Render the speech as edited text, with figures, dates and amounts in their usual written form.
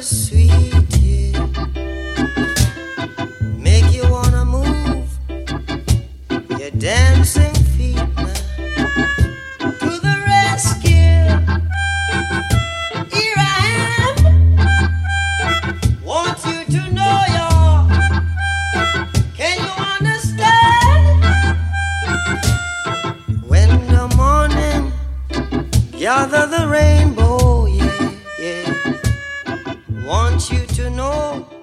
sweet, yeah. Make you wanna move your dancing feet now. To the rescue, here I am. Want you to know y'all. Can you understand? When the morning gather the rainbow, yeah, yeah. Want you to know